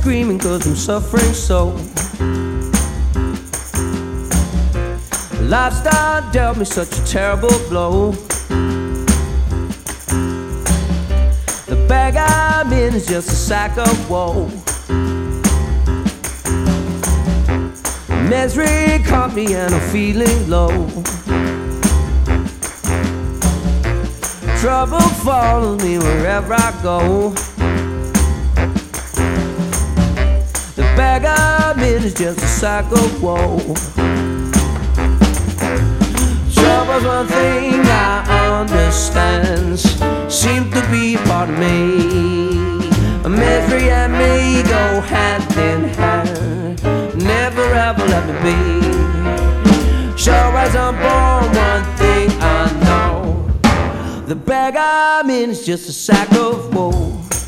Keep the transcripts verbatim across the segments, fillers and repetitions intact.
screaming 'cause I'm suffering so. Lifestyle dealt me such a terrible blow. The bag I'm in is just a sack of woe. Misery caught me and I'm feeling low. Trouble follows me wherever I go. The bag I'm in is just a sack of woe. Trouble's one thing I understand, seem to be part of me. Misery and me go hand in hand, never ever let me be. Sure as I'm born, one thing I know, the bag I'm in is just a sack of woe.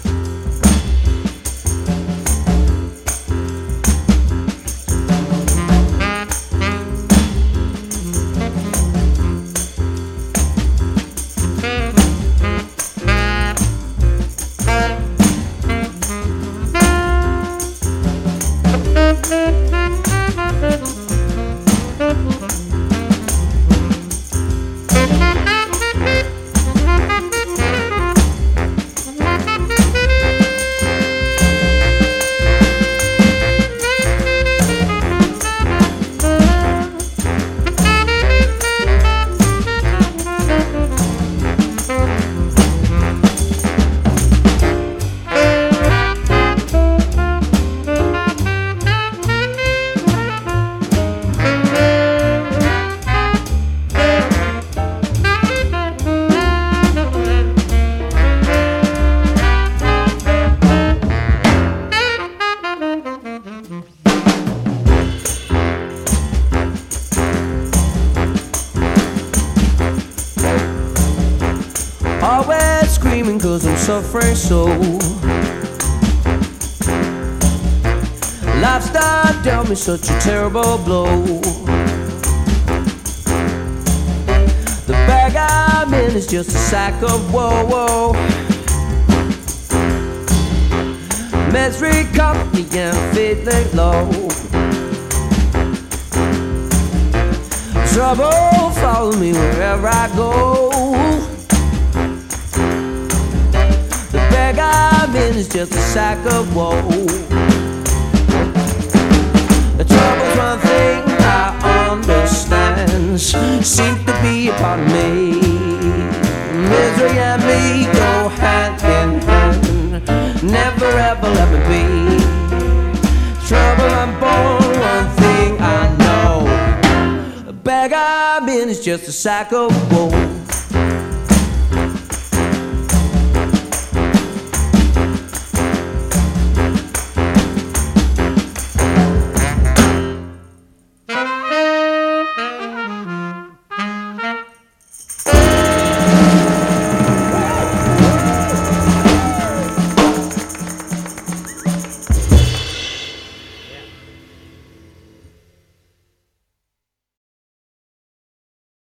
Always screaming 'cause I'm suffering so. Lifestyle dealt me such a terrible blow. The bag I'm in is just a sack of woe, woe. Misery caught me and feeling low. Trouble follows me wherever I go. The bag I'm in is just a sack of woe. The trouble's one thing I understand, seems to be a part of me. Misery and me go hand in hand, never ever let me be. Trouble I'm born, one thing I know, the bag I'm in is just a sack of woe.